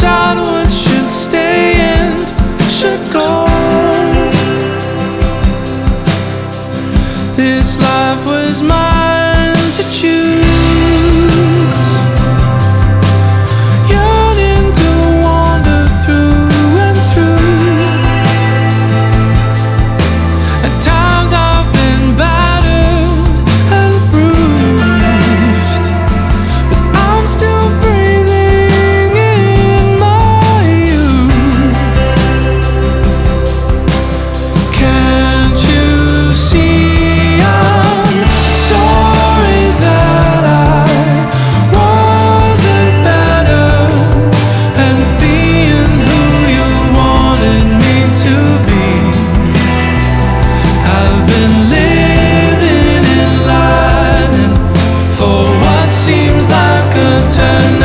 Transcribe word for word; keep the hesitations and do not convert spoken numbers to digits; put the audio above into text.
decide what should stay and should go. This life was mine to choose. Yearning to wander through and through. At times I've been battered and bruised, but I'm still breathing in my youth. Can't you see? Turn